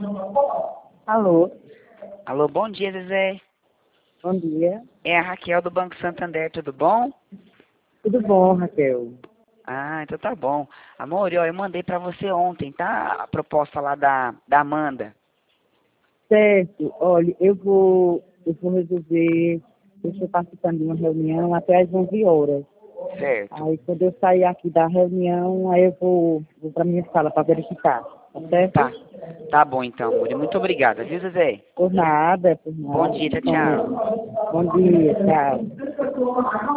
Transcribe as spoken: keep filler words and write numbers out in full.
Alô, Alô, bom dia, Zezé. bom dia. É a Raquel do Banco Santander, tudo bom? Tudo bom, Raquel? Ah, então tá bom. Amor, ó, eu mandei pra você ontem, tá? A proposta lá da, da Amanda. Certo, olha, eu vou, eu vou resolver, eu estou participando de uma reunião até às onze horas. Certo. Aí quando eu sair aqui da reunião, aí eu vou, vou para minha sala para verificar, tá certo? Tá. Tá bom então, amor. Muito obrigada, viu, Zezé? Por nada, por Bom nada. dia, tchau, tchau. Bom dia, tchau.